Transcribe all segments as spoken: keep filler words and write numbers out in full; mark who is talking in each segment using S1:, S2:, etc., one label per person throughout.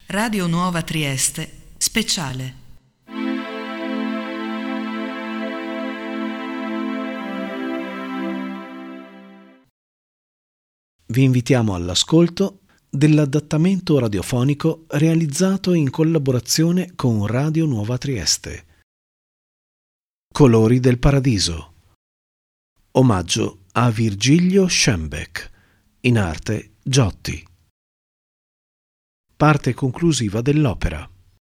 S1: Radio Nuova Trieste, speciale.
S2: Vi invitiamo all'ascolto dell'adattamento radiofonico realizzato in collaborazione con Radio Nuova Trieste. Colori del Paradiso. Omaggio a Virgilio Schembeck, in arte Giotti. Parte conclusiva dell'opera.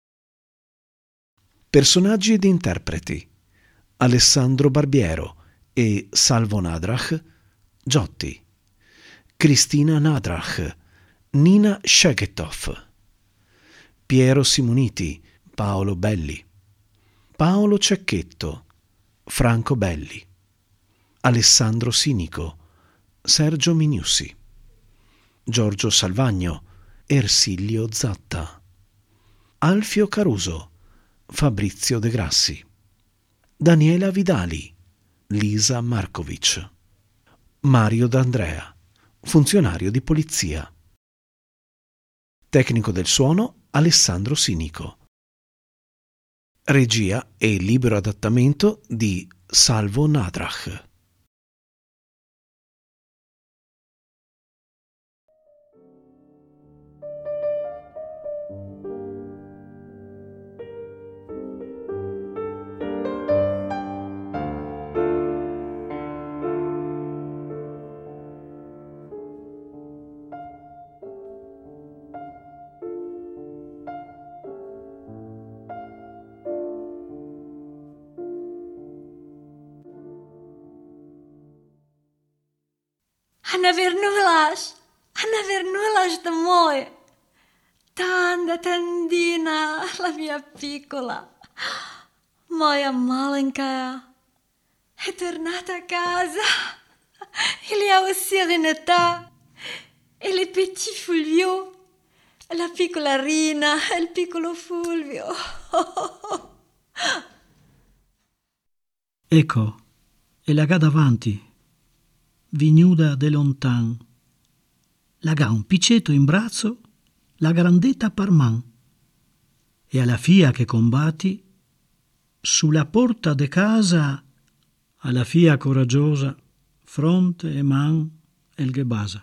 S2: Personaggi ed interpreti: Alessandro Barbiero e Salvo Nadrach, Giotti. Cristina Nadrach, Nina Sheketoff. Piero Simoniti, Paolo Belli. Paolo Cecchetto, Franco Belli. Alessandro Sinico, Sergio Miniussi. Giorgio Salvagno, Ersilio Zatta. Alfio Caruso, Fabrizio De Grassi. Daniela Vidali, Lisa Markovic. Mario D'Andrea, funzionario di polizia. Tecnico del suono Alessandro Sinico. Regia e libero adattamento di Salvo Nadrach.
S3: Anna Vernulas, Anna Vernulas da moi, tanta tandina, la mia piccola, moja malenka, è tornata a casa, il y a aussi Renata, e le petit Fulvio, la piccola Rina, e il piccolo Fulvio.
S4: Ecco, è là davanti, vignuda de lontan, lagà un picetto in braccio, la grandetta parman, e alla fia che combatti, sulla porta de casa, alla fia coraggiosa, fronte e man el gebasa.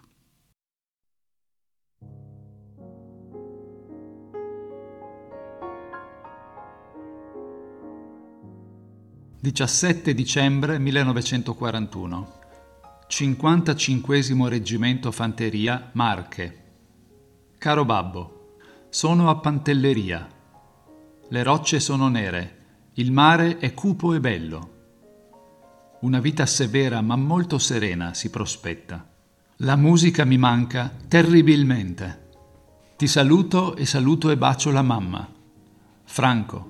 S5: diciassette dicembre millenovecentoquarantuno. cinquantacinquesimo Reggimento Fanteria, Marche. Caro babbo, sono a Pantelleria. Le rocce sono nere, il mare è cupo e bello. Una vita severa ma molto serena si prospetta. La musica mi manca terribilmente. Ti saluto e saluto e bacio la mamma. Franco.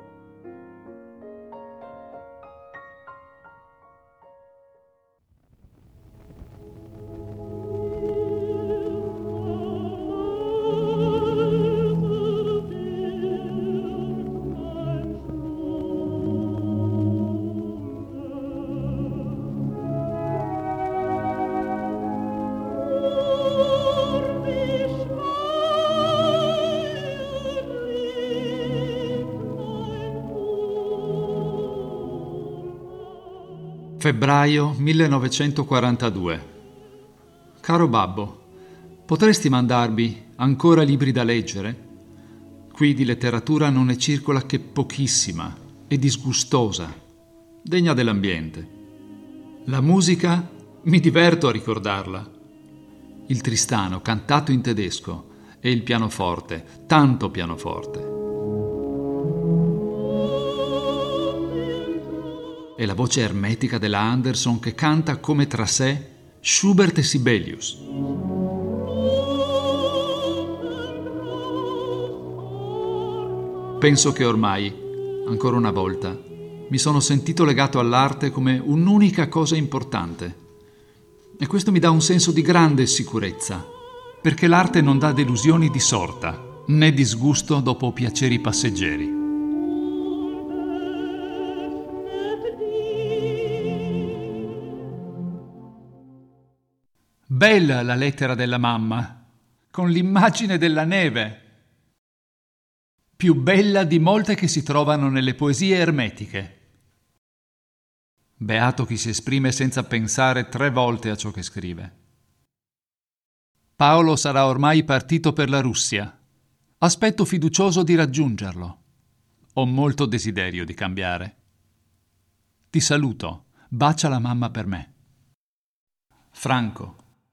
S5: Febbraio millenovecentoquarantadue. Caro babbo, potresti mandarmi ancora libri da leggere? Qui di letteratura non ne circola che pochissima e disgustosa, degna dell'ambiente. La musica mi diverto a ricordarla. Il Tristano cantato in tedesco e il pianoforte, tanto pianoforte. E la voce ermetica della Anderson che canta come tra sé Schubert e Sibelius. Penso che ormai, ancora una volta, mi sono sentito legato all'arte come un'unica cosa importante. E questo mi dà un senso di grande sicurezza, perché l'arte non dà delusioni di sorta, né disgusto dopo piaceri passeggeri. Bella la lettera della mamma, con l'immagine della neve. più bella di molte che si trovano nelle poesie ermetiche. Beato chi si esprime senza pensare tre volte a ciò che scrive. Paolo sarà ormai partito per la Russia. Aspetto fiducioso di raggiungerlo. Ho molto desiderio di cambiare. Ti saluto. Bacia la mamma per me. Franco.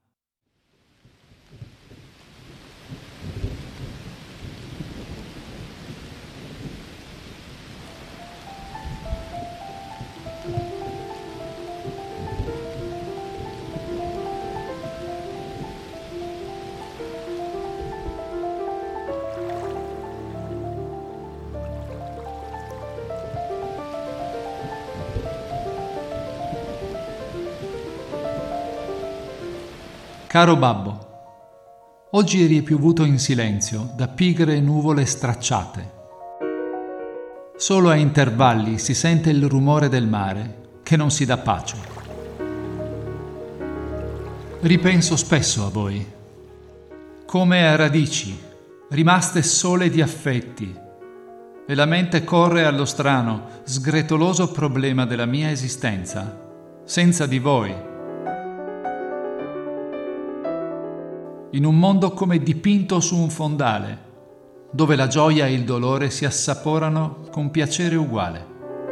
S5: Caro babbo, oggi è ripiovuto in silenzio da pigre nuvole stracciate. Solo a intervalli si sente il rumore del mare che non si dà pace. Ripenso spesso a voi, come a radici, rimaste sole di affetti, e la mente corre allo strano, sgretoloso problema della mia esistenza, senza di voi. In un mondo come dipinto su un fondale, dove la gioia e il dolore si assaporano con piacere uguale.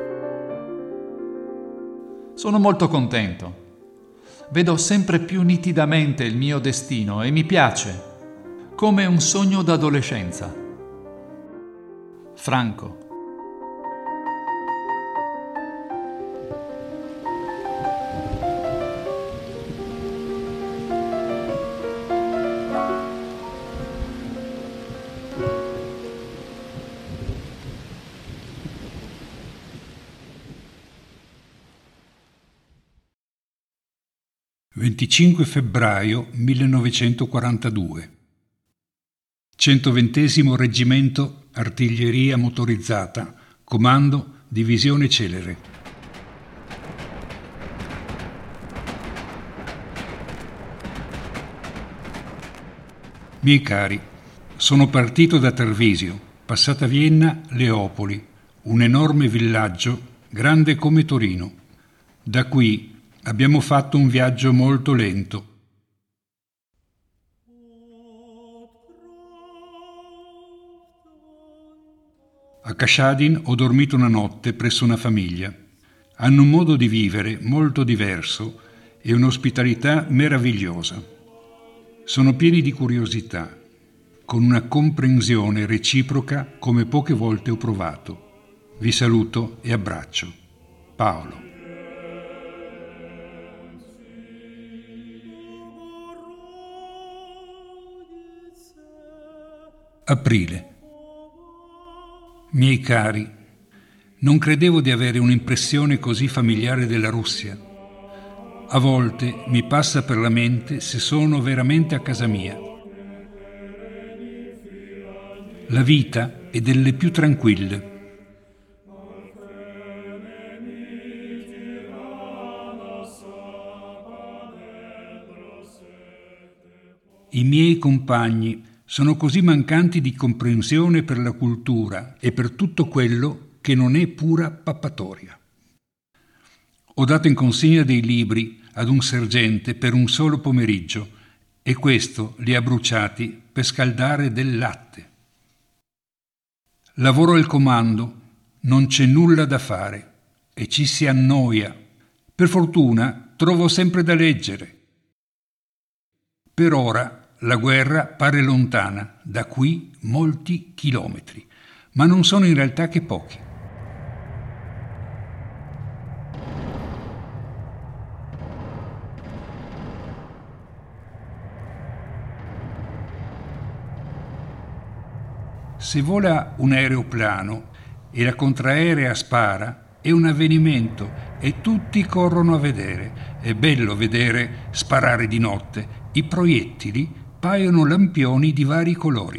S5: Sono molto contento. Vedo sempre più nitidamente il mio destino e mi piace, come un sogno d'adolescenza. Franco.
S6: venticinque febbraio millenovecentoquarantadue. centoventesimo Reggimento Artiglieria Motorizzata, Comando Divisione Celere. Miei cari, sono partito da Tarvisio, passata Vienna, Leopoli, un enorme villaggio grande come Torino. Da qui abbiamo fatto un viaggio molto lento. A Kashadin ho dormito una notte presso una famiglia. Hanno un modo di vivere molto diverso e un'ospitalità meravigliosa. Sono pieni di curiosità, con una comprensione reciproca come poche volte ho provato. Vi saluto e abbraccio. Paolo. Aprile. Miei cari, non credevo di avere un'impressione così familiare della Russia. A volte mi passa per la mente se sono veramente a casa mia. La vita è delle più tranquille. I miei compagni sono così mancanti di comprensione per la cultura e per tutto quello che non è pura pappatoria. Ho dato in consegna dei libri ad un sergente per un solo pomeriggio e questo li ha bruciati per scaldare del latte. Lavoro al comando, non c'è nulla da fare e ci si annoia. Per fortuna trovo sempre da leggere. Per ora la guerra pare lontana, da qui molti chilometri, ma non sono in realtà che pochi. Se vola un aeroplano e la contraerea spara, è un avvenimento e tutti corrono a vedere. È bello vedere sparare di notte. I proiettili paiono lampioni di vari colori.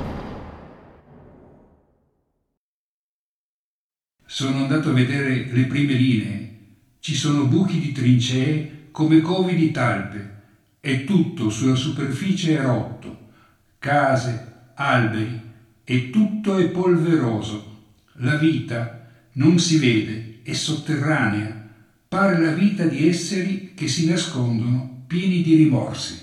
S6: Sono andato a vedere le prime linee. Ci sono buchi di trincee come covi di talpe e tutto sulla superficie è rotto. Case, alberi, e tutto è polveroso. La vita non si vede, è sotterranea, pare la vita di esseri che si nascondono pieni di rimorsi.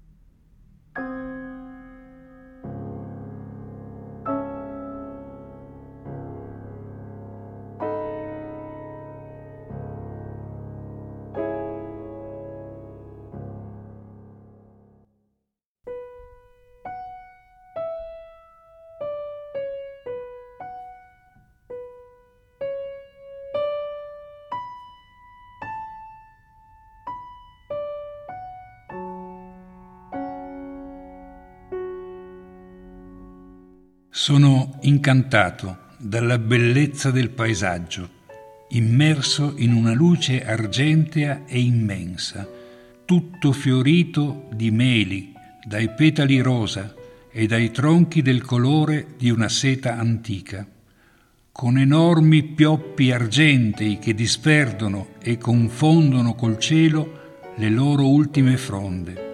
S6: Sono incantato dalla bellezza del paesaggio, immerso in una luce argentea e immensa, tutto fiorito di meli, dai petali rosa e dai tronchi del colore di una seta antica, con enormi pioppi argentei che disperdono e confondono col cielo le loro ultime fronde.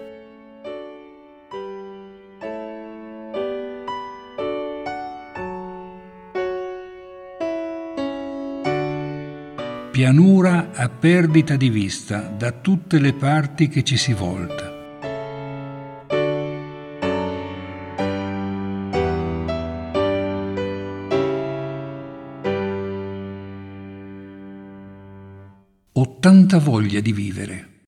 S6: Pianura a perdita di vista da tutte le parti che ci si volta. Ho tanta voglia di vivere.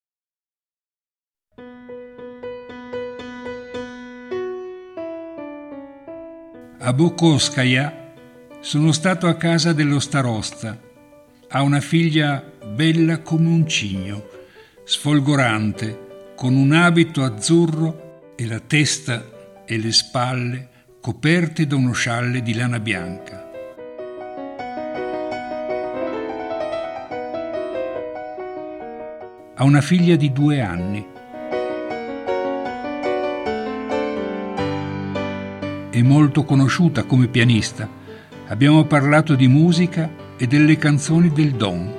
S6: A Bokovskaja sono stato a casa dello starosta. Ha una figlia bella come un cigno, sfolgorante, con un abito azzurro e la testa e le spalle coperte da uno scialle di lana bianca. Ha una figlia di due anni. È molto conosciuta come pianista. Abbiamo parlato di musica e delle canzoni del Don.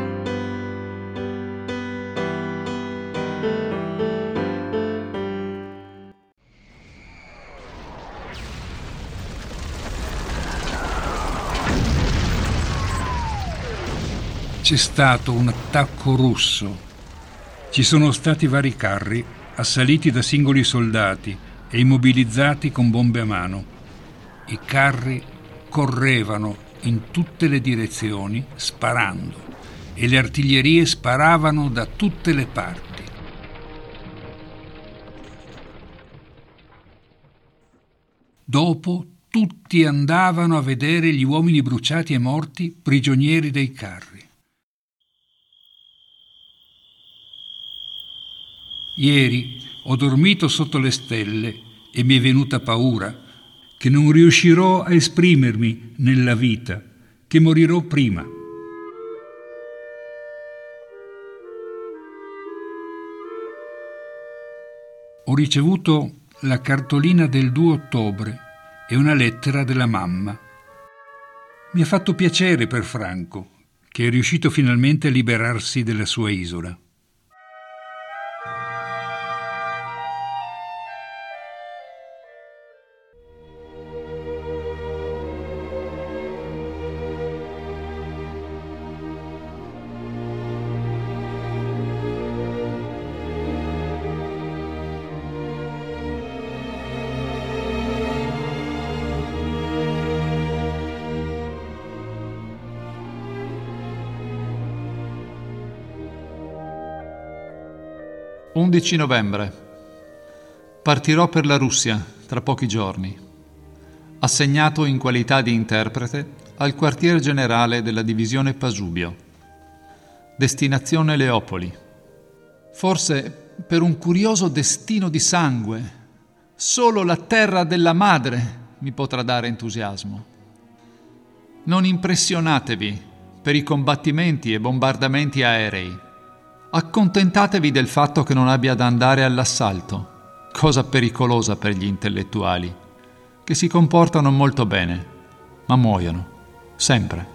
S6: C'è stato un attacco russo. Ci sono stati vari carri assaliti da singoli soldati e immobilizzati con bombe a mano. I carri correvano in tutte le direzioni sparando e le artiglierie sparavano da tutte le parti. Dopo tutti andavano a vedere gli uomini bruciati e morti prigionieri dei carri. Ieri ho dormito sotto le stelle e mi è venuta paura che non riuscirò a esprimermi nella vita, che morirò prima. Ho ricevuto la cartolina del due ottobre e una lettera della mamma. Mi ha fatto piacere per Franco, che è riuscito finalmente a liberarsi della sua isola.
S5: undici novembre. Partirò per la Russia tra pochi giorni. Assegnato in qualità di interprete al quartier generale della divisione Pasubio. Destinazione Leopoli. Forse per un curioso destino di sangue, solo la terra della madre mi potrà dare entusiasmo. Non impressionatevi per i combattimenti e bombardamenti aerei. Accontentatevi del fatto che non abbia da andare all'assalto, cosa pericolosa per gli intellettuali, che si comportano molto bene, ma muoiono, sempre.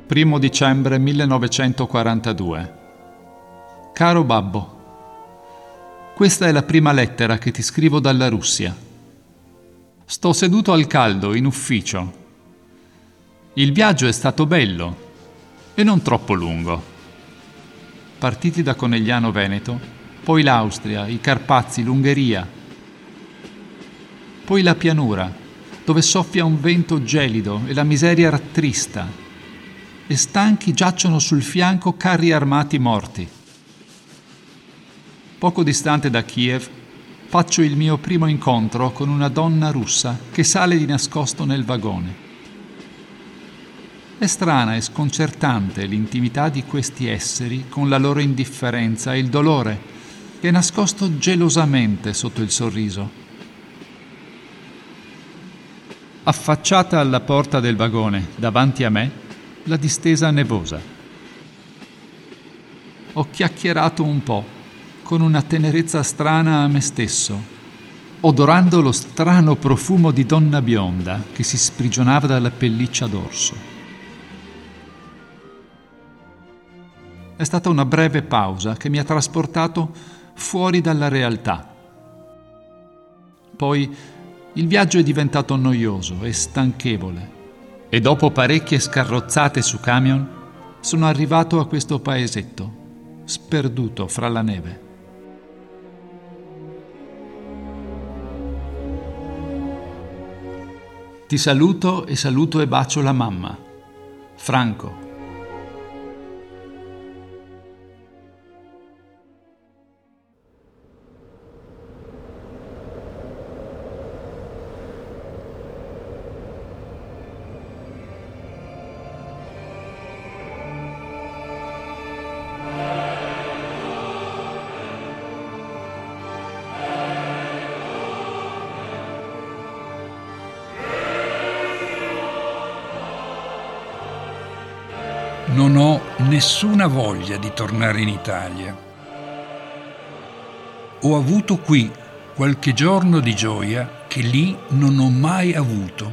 S5: primo dicembre millenovecentoquarantadue. Caro babbo, questa è la prima lettera che ti scrivo dalla Russia. Sto seduto al caldo in ufficio. Il viaggio è stato bello e non troppo lungo. Partiti da Conegliano Veneto, poi l'Austria, i Carpazi, l'Ungheria, poi la pianura, dove soffia un vento gelido e la miseria rattrista, e stanchi giacciono sul fianco carri armati morti. Poco distante da Kiev faccio il mio primo incontro con una donna russa che sale di nascosto nel vagone. È strana e sconcertante l'intimità di questi esseri con la loro indifferenza e il dolore che è nascosto gelosamente sotto il sorriso. Affacciata alla porta del vagone, davanti a me, la distesa nevosa. Ho chiacchierato un po', con una tenerezza strana a me stesso, odorando lo strano profumo di donna bionda che si sprigionava dalla pelliccia d'orso. È stata una breve pausa che mi ha trasportato fuori dalla realtà. Poi il viaggio è diventato noioso e stanchevole e dopo parecchie scarrozzate su camion sono arrivato a questo paesetto, sperduto fra la neve. Ti saluto e saluto e bacio la mamma. Franco.
S6: Non ho nessuna voglia di tornare in Italia. Ho avuto qui qualche giorno di gioia che lì non ho mai avuto.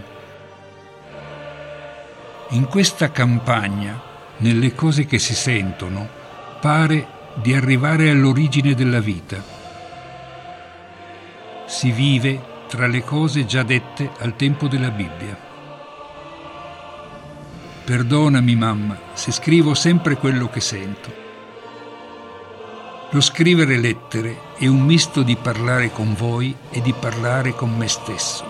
S6: In questa campagna, nelle cose che si sentono, pare di arrivare all'origine della vita. Si vive tra le cose già dette al tempo della Bibbia. Perdonami, mamma, se scrivo sempre quello che sento. Lo scrivere lettere è un misto di parlare con voi e di parlare con me stesso.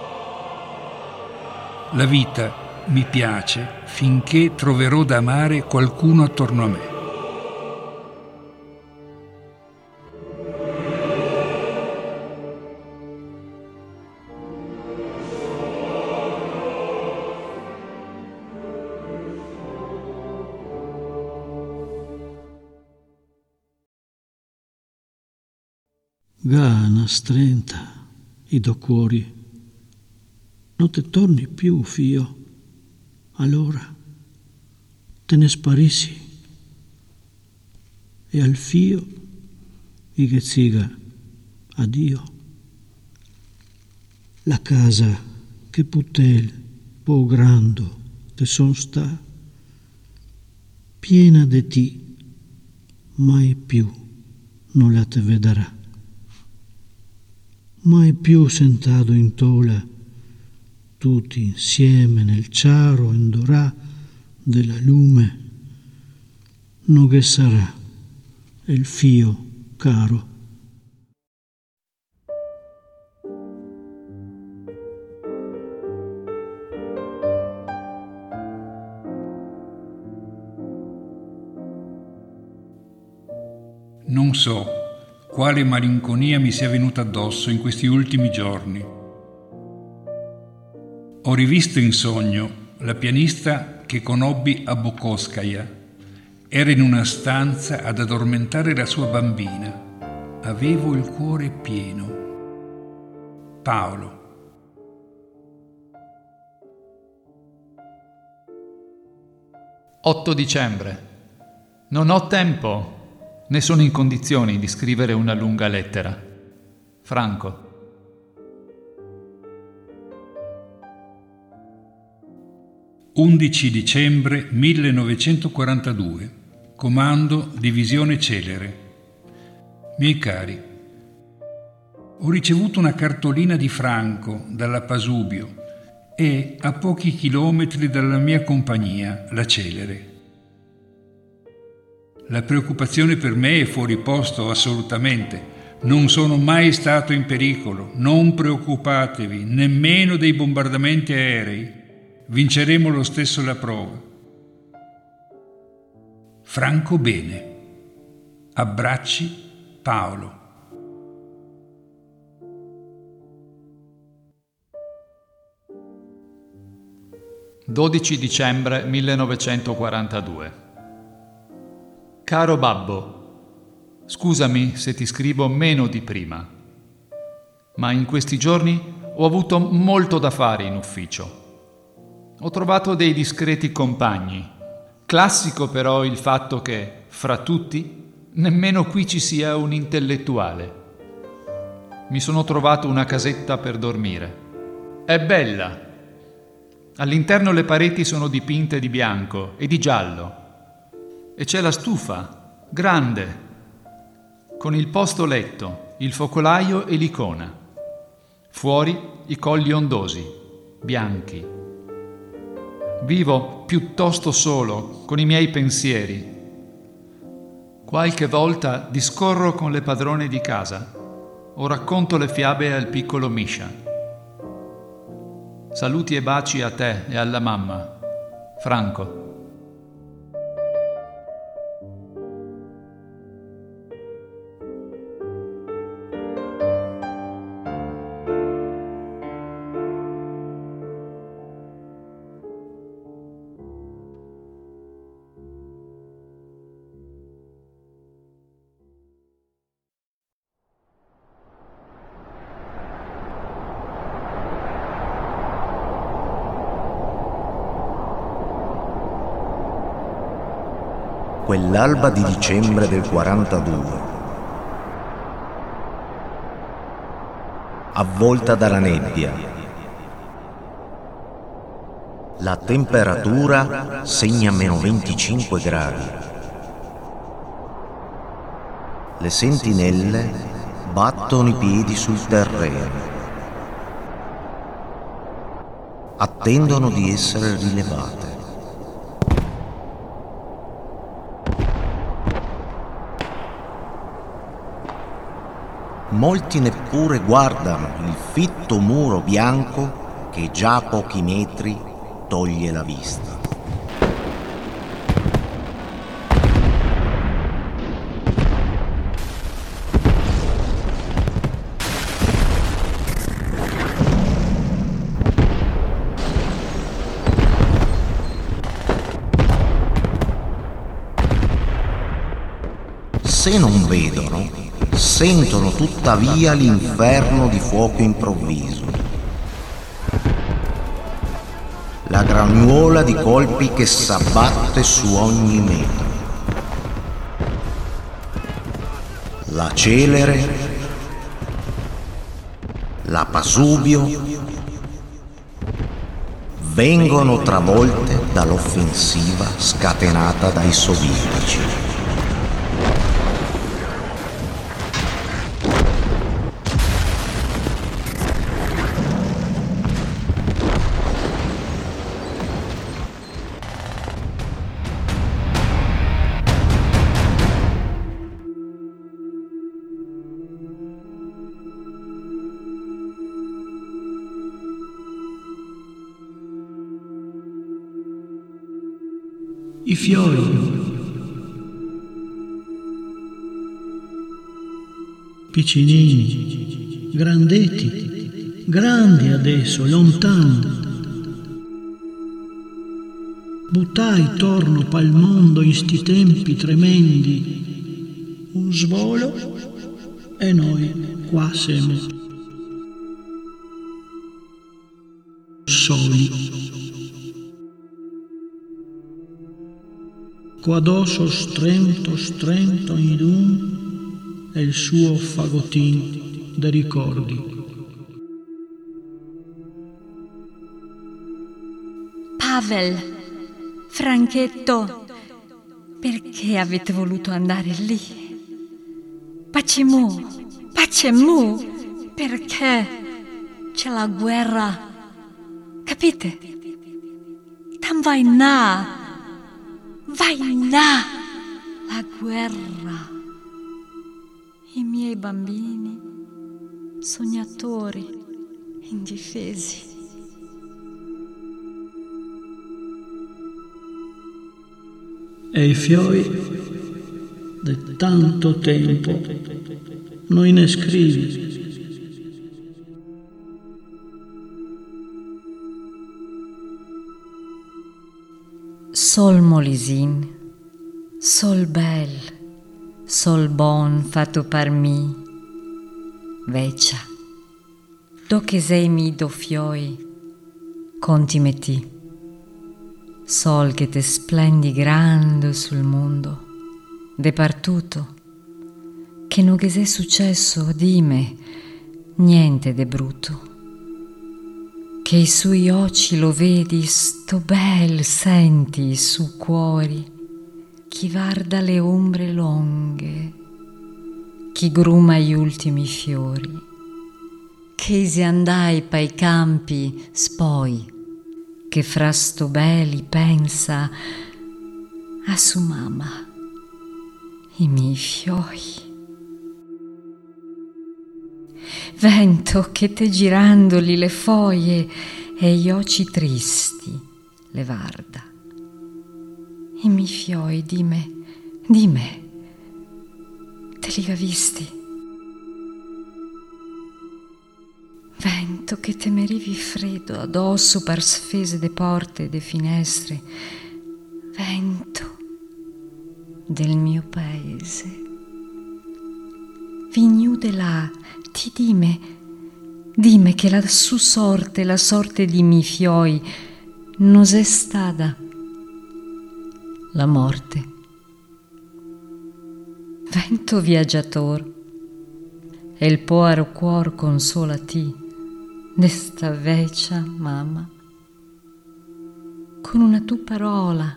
S6: La vita mi piace finché troverò da amare qualcuno attorno a me.
S4: Gana strenta, i do cuori. Non te torni più, fio. Allora te ne sparissi. E al fio i che ziga addio. La casa che putel po grando te son sta, piena de ti, mai più non la te vedrà. Mai più sentato in tola, tutti insieme nel ciaro indorà della lume, no che sarà il fio caro.
S6: Non so quale malinconia mi sia venuta addosso in questi ultimi giorni. Ho rivisto in sogno la pianista che conobbi a Bokovskaja. Era in una stanza ad addormentare la sua bambina. Avevo il cuore pieno. Paolo.
S5: otto dicembre. Non ho tempo, né sono in condizioni di scrivere una lunga lettera. Franco.
S6: undici dicembre millenovecentoquarantadue. Comando Divisione Celere. Miei cari, ho ricevuto una cartolina di Franco dalla Pasubio e a pochi chilometri dalla mia compagnia, la Celere. La preoccupazione per me è fuori posto assolutamente. Non sono mai stato in pericolo. Non preoccupatevi, nemmeno dei bombardamenti aerei. Vinceremo lo stesso la prova. Franco bene. Abbracci, Paolo.
S5: dodici dicembre millenovecentoquarantadue. Caro babbo, scusami se ti scrivo meno di prima, ma in questi giorni ho avuto molto da fare in ufficio. Ho trovato dei discreti compagni. Classico però il fatto che, fra tutti, nemmeno qui ci sia un intellettuale. Mi sono trovato una casetta per dormire. È bella. All'interno le pareti sono dipinte di bianco e di giallo. E c'è la stufa, grande, con il posto letto, il focolaio e l'icona. Fuori i colli ondosi, bianchi. Vivo piuttosto solo, con i miei pensieri. Qualche volta discorro con le padrone di casa o racconto le fiabe al piccolo Misha. Saluti e baci a te e alla mamma. Franco.
S7: Quell'alba di dicembre del quarantadue, avvolta dalla nebbia, la temperatura segna meno venticinque gradi. Le sentinelle battono i piedi sul terreno, attendono di essere rilevate. Molti neppure guardano il fitto muro bianco che già a pochi metri toglie la vista. Se non vedono, sentono tuttavia l'inferno di fuoco improvviso, la gragnuola di colpi che s'abbatte su ogni metro. La Celere, la Pasubio vengono travolte dall'offensiva scatenata dai sovietici.
S4: I fiori, piccinini, grandetti, grandi adesso, lontano. Buttai torno pal mondo in sti tempi tremendi, un svolo e noi qua siamo soli. Quadosso strento, strento in un è il suo fagottin dei ricordi.
S3: Pavel, Franchetto, perché avete voluto andare lì? Pacemu, Pacemu, perché c'è la guerra, capite? Tam vai na, vai na, la guerra. I miei bambini, sognatori, indifesi.
S4: E i fiori di tanto tempo non ne scrivi.
S3: Sol molisin, sol bel, sol bon fatto par mi, vecia, do che sei mi do fioi, conti me ti. Sol che te splendi grande sul mondo, de partuto, che non che sei successo, dime, niente de brutto, che i suoi occhi lo vedi, sto bel senti su cuori, chi guarda le ombre lunghe, chi gruma gli ultimi fiori, che si andai pai campi spoi, che fra sto belli pensa a su mamma, i miei fioi. Vento che te girandoli le foglie e gli occhi tristi le varda. I miei fioi, dime, dime, te li ha visti? Vento che te merivi freddo addosso per sfese de porte e de finestre, vento del mio paese, vignude là, ti dime, dime che la su sorte, la sorte di mi fioi, non è stata la morte. Vento viaggiator, e il povero cuor consola ti, desta vecchia mamma, con una tua parola,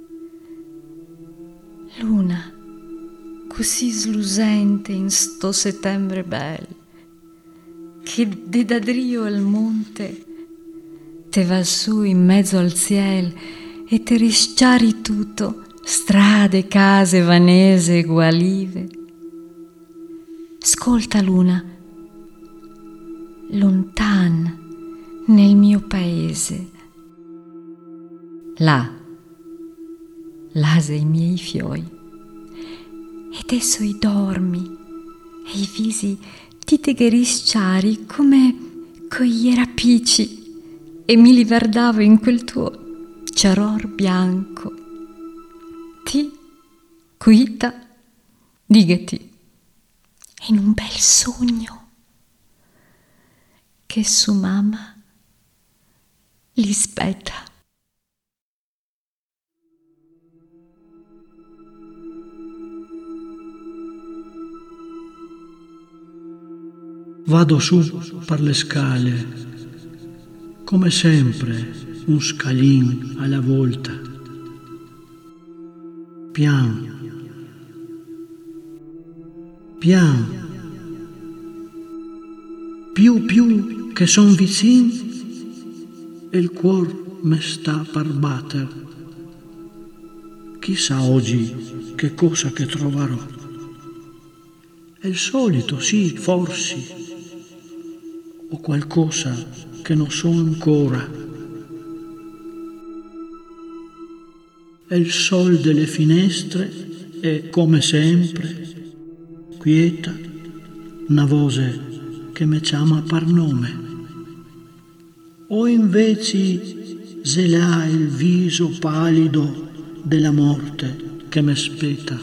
S3: luna, così slusente in sto settembre bel, che de dadrio il monte te va su in mezzo al ciel e te risciari tutto, strade, case, vanese, gualive. Ascolta luna, lontan nel mio paese, là, là sei i miei fioi, ed esso i dormi e i visi ti te gherisciari come coi rapici e mi li guardavo in quel tuo ciaror bianco. Ti, quieta, digati, in un bel sogno che su mamma li spetta.
S4: Vado su per le scale, come sempre, un scalin alla volta. Pian, pian, più più che son vicin, e il cuor me sta per batter. Chissà oggi che cosa che troverò. È il solito, sì, forse, o qualcosa che non so ancora. E il sol delle finestre è, come sempre, quieta, una voce che mi chiama per nome. O invece se là il viso pallido della morte che mi aspetta.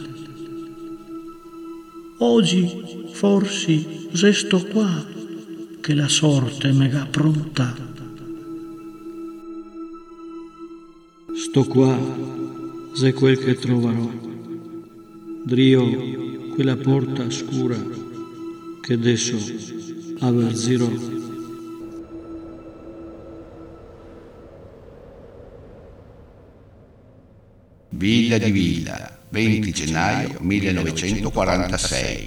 S4: Oggi forse resto qua, che la sorte me ha pronta. Sto qua, se quel che troverò, drio quella porta scura che adesso avverzerò.
S8: Villa di Villa, venti gennaio millenovecentoquarantasei.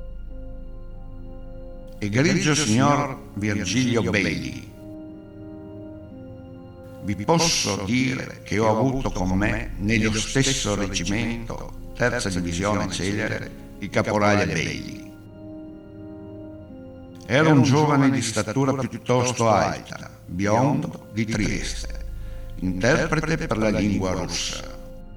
S8: Egregio signor Virgilio Belli, vi posso dire che ho avuto con me nello stesso reggimento, terza divisione Celere, il caporale Belli. Era un giovane di statura piuttosto alta, biondo, di Trieste, interprete per la lingua russa.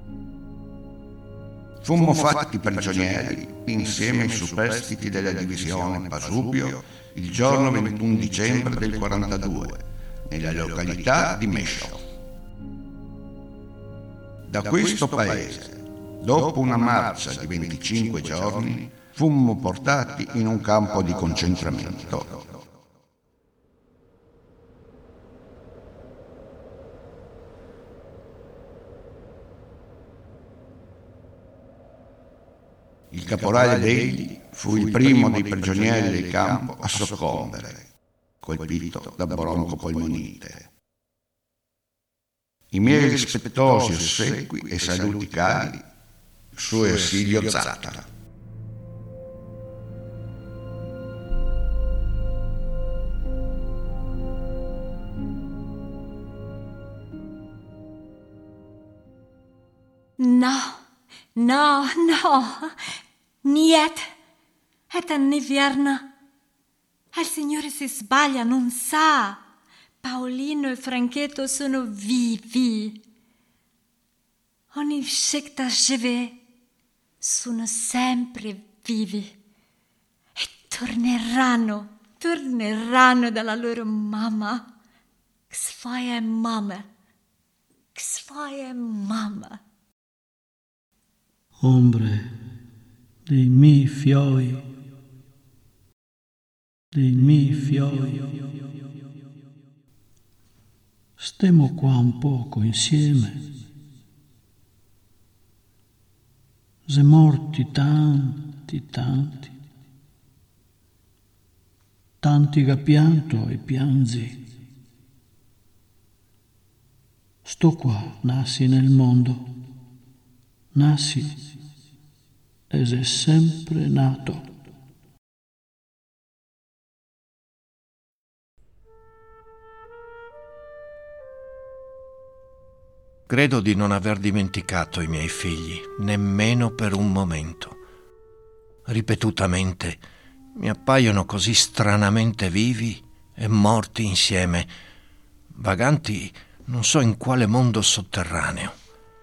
S8: Fummo fatti prigionieri insieme ai superstiti della divisione Pasubio il giorno ventuno dicembre del quarantadue nella località di Mesciò. Da questo paese, dopo una marcia di venticinque giorni, fummo portati in un campo di concentramento. Il caporale Belli fu il primo dei prigionieri del campo a soccombere, colpito da broncopolmonite. I miei rispettosi ossequi e saluti cari, su Ersilio Zattara.
S3: No, no, no, niet, è annivierna. Il Signore si sbaglia, non sa. Paolino e Franchetto sono vivi. Ogni scetta che sono sempre vivi e torneranno, torneranno dalla loro mamma. Svoje mame, svoje mama.
S4: Ombre dei miei fioi, dei miei fioi. Stiamo qua un poco insieme. Se morti tanti, tanti, tanti che pianto e piangi. Sto qua, nassi nel mondo, nassi e sei sempre nato.
S2: Credo di non aver dimenticato i miei figli, nemmeno per un momento. Ripetutamente mi appaiono così stranamente vivi e morti insieme, vaganti non so in quale mondo sotterraneo.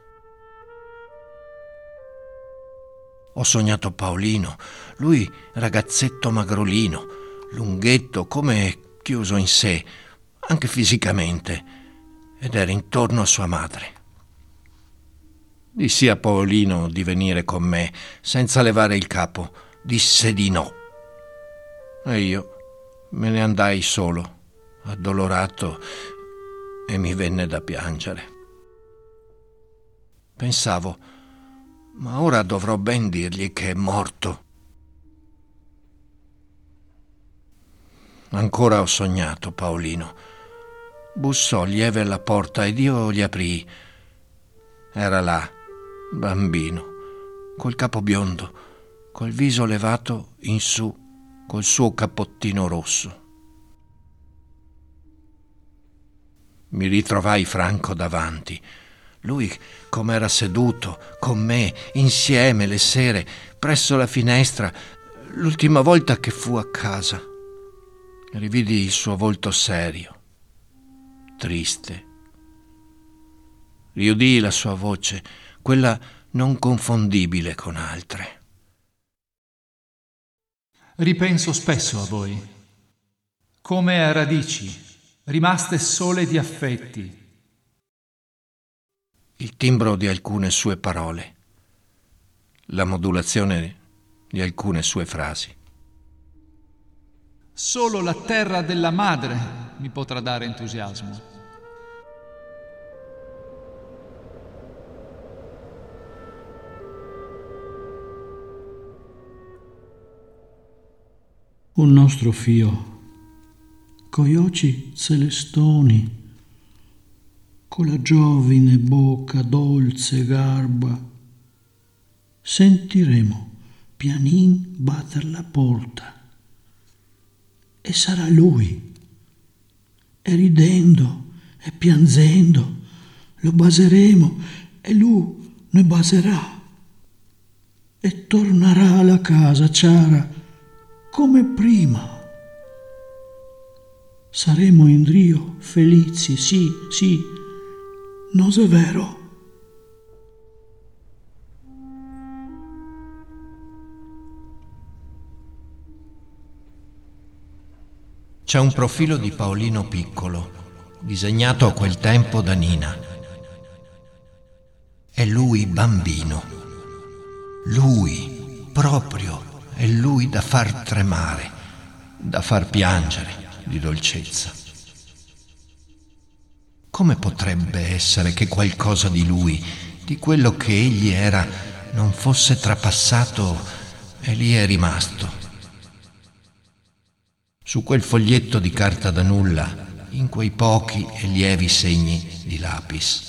S2: Ho sognato Paolino, lui ragazzetto magrolino, lunghetto, come chiuso in sé, anche fisicamente, ed era intorno a sua madre. Dissi a Paolino di venire con me, senza levare il capo. Disse di no. E io me ne andai solo, addolorato, e mi venne da piangere. Pensavo, ma ora dovrò ben dirgli che è morto. Ancora ho sognato Paolino. Bussò lieve alla porta ed io gli aprii. Era là, bambino, col capo biondo, col viso levato in su, col suo cappottino rosso. Mi ritrovai Franco davanti. Lui com'era seduto, con me, insieme le sere, presso la finestra, l'ultima volta che fu a casa. Rividi il suo volto serio, triste. Riudii la sua voce, quella non confondibile con altre.
S5: Ripenso spesso a voi, come a radici, rimaste sole di affetti.
S2: Il timbro di alcune sue parole, la modulazione di alcune sue frasi.
S5: Solo la terra della madre mi potrà dare entusiasmo.
S4: Un nostro fio, coi occhi celestoni, con la giovine bocca dolce e garba, sentiremo pianin batter la porta e sarà lui, e ridendo e piangendo lo baseremo e lui ne baserà e tornerà alla casa Ciara come prima. Saremo in Rio felici, sì, sì, non è vero?
S2: C'è un profilo di Paolino Piccolo, disegnato a quel tempo da Nina. È lui bambino. Lui, proprio, è lui da far tremare, da far piangere di dolcezza. Come potrebbe essere che qualcosa di lui, di quello che egli era, non fosse trapassato e lì è rimasto? Su quel foglietto di carta da nulla, in quei pochi e lievi segni di lapis.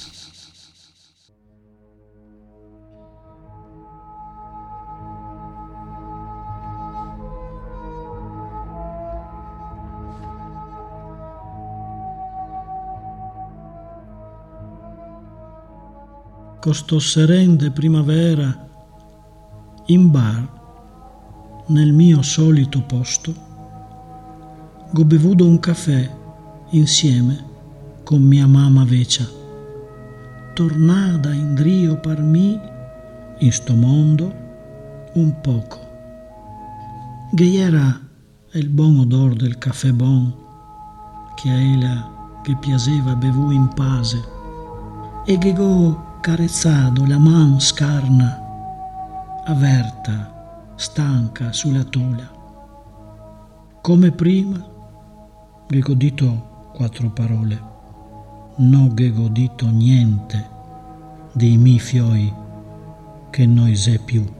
S4: Costo serende primavera, in bar, nel mio solito posto, ho bevuto un caffè insieme con mia mamma vecchia, tornata in Rio per me, in sto mondo, un poco. Che era il buon odor del caffè bon, che a ella che piaceva bevu in pace, e che ho carezzato la man scarna, averta, stanca sulla tola. Come prima, che ho dito quattro parole, non che ho dito niente dei miei fioi che non c'è più.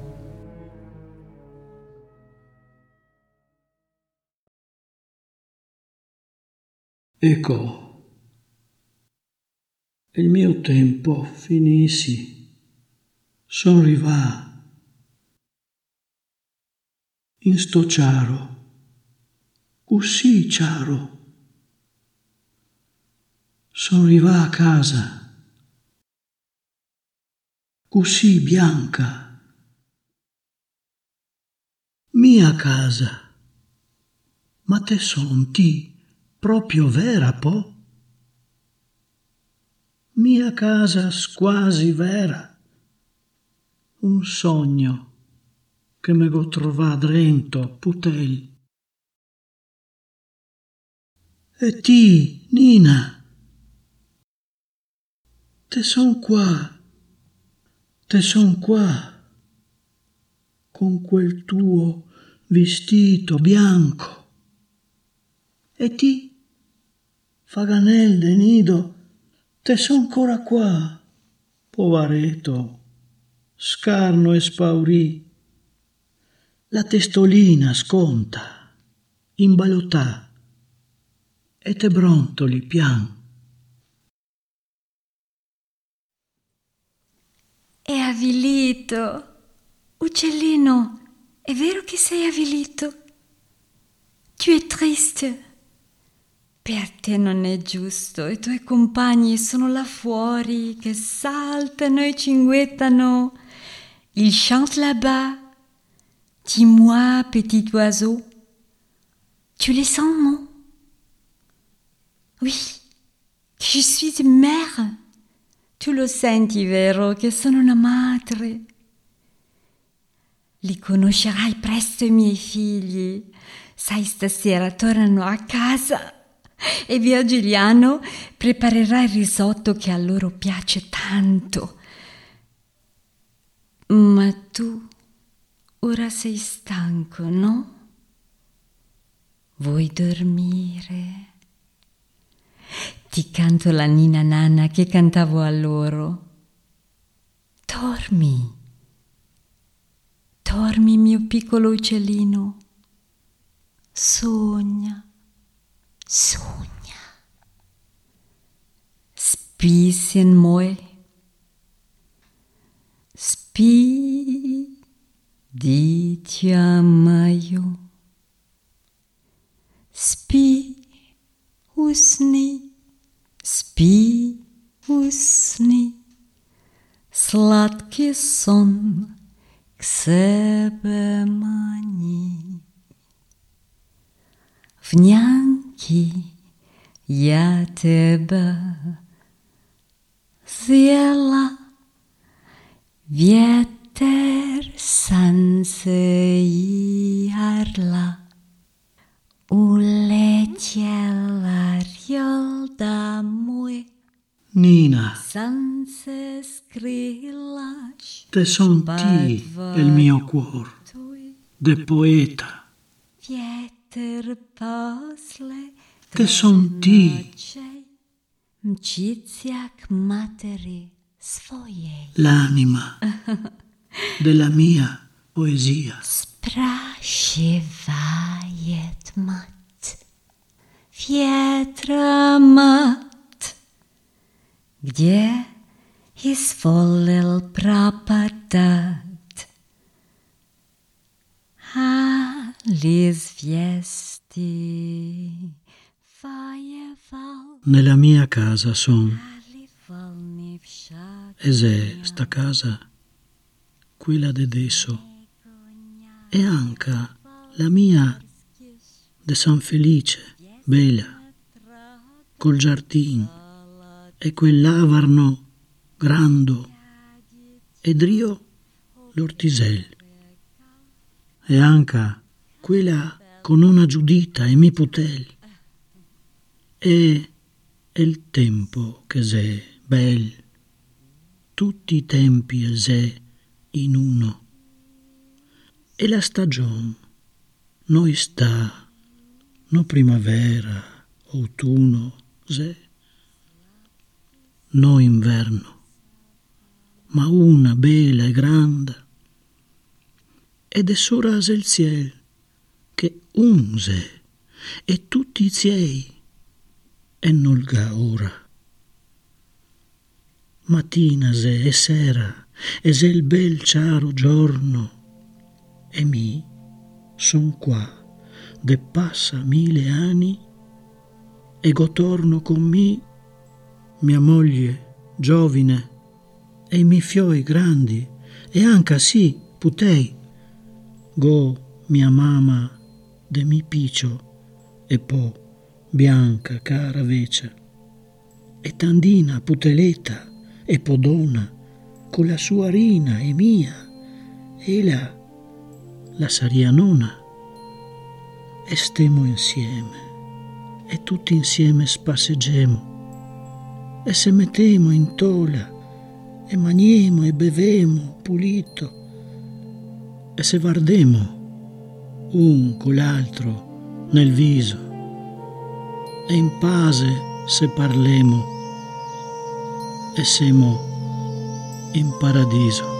S4: Ecco, il mio tempo finissi, son arrivato in sto ciaro, così ciaro, son arrivato a casa, così bianca, mia casa, ma te son ti proprio vera po'? Mia casa quasi vera, un sogno che me go trovà drento putel. E ti, Nina, te son qua, te son qua, con quel tuo vestito bianco. E ti, Faganel de nido, te son ancora qua, povareto, scarno e spaurì. La testolina sconta, imbalottà, e te brontoli pian.
S3: È avvilito. Uccellino, è vero che sei avvilito? Tu es triste. Per te non è giusto, i tuoi compagni sono là fuori che saltano e cinguettano. Ils chantent là-bas. Dis-moi, petit oiseau, tu les sens, non? Oui, je suis une mère. Tu lo senti, vero, che sono una madre? Li conoscerai presto i miei figli. Sai, stasera tornano a casa. E Virgiliano preparerà il risotto che a loro piace tanto. Ma tu ora sei stanco, no? Vuoi dormire? Ti canto la Nina Nana che cantavo a loro. Dormi, dormi mio piccolo uccellino, sogna. Sogna, Спи, син мой, спи, дитя мое, спи, усни, спи, усни, сладкий сон к себе мани. В няньки я тебя взяла, ветер, солнце и орла. Улетела орел домой.
S4: Nina,
S3: Солнце скрылось.
S4: te son ti il mio cuor de poeta.
S3: Ветер после
S4: Te son ti
S3: ночей мчится к матери своей.
S4: l'anima della mia poesia.
S3: Спрашивает мать, ветра мать, где изволил пропадать? А l'извести воевал,
S4: Nella mia casa son,
S3: али волны в шаг.
S4: ed è sta casa, quella de adesso, e anche la mia de San Felice, bella, col giardin, e quell'avarno grando, ed rio l'ortisel, e anche quella con una Giudita e mi putel, e il tempo che s'è bel, tutti i tempi e s'è in uno, e la stagione noi sta, no primavera, autunno, s'è, no inverno, ma una bella e grande, ed è sora il ciel che unse e tutti i ciei e nolga ora. Mattina se e sera e se il bel ciaro giorno e mi son qua de passa mille anni e go torno con mi mia moglie giovine e i miei fioi grandi e anche sì putei go mia mamma de mi piccio e po bianca cara vece e tandina puteleta e podona con la sua rina e mia e la la saria nonna e stemo insieme e tutti insieme spasseggiamo e se mettemo in tola e maniemo e bevemo pulito e se guardemo un con l'altro nel viso e in pace se parlemo e siamo in paradiso.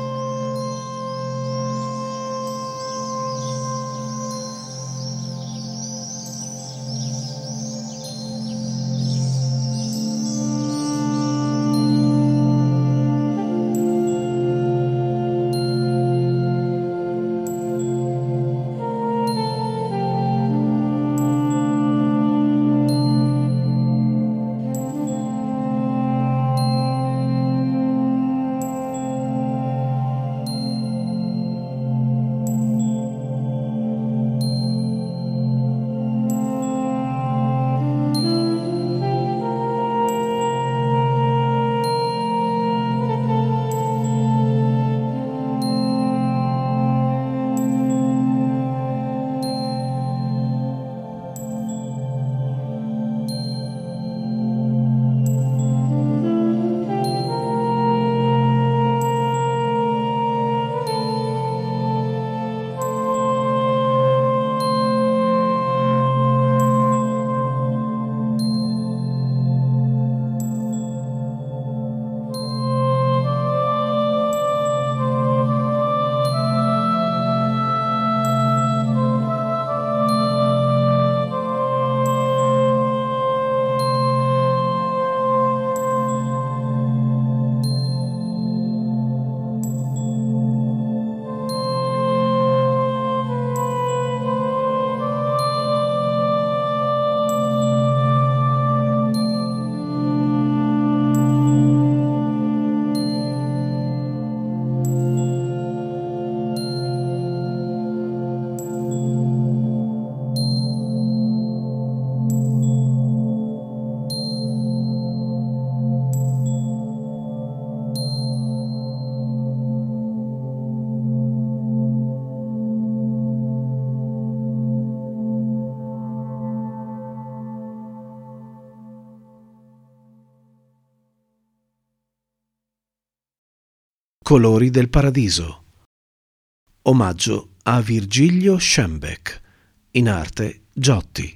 S9: Colori del Paradiso. Omaggio a Virgilio Schembeck, in arte Giotti.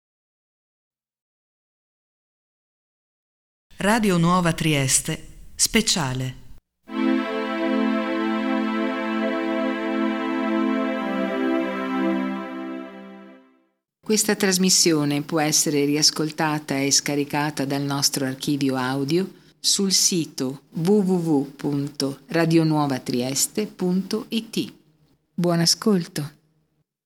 S1: Radio Nuova Trieste, speciale.
S10: Questa trasmissione può essere riascoltata e scaricata dal nostro archivio audio sul sito w w w punto radionuovatrieste punto i t. Buon ascolto.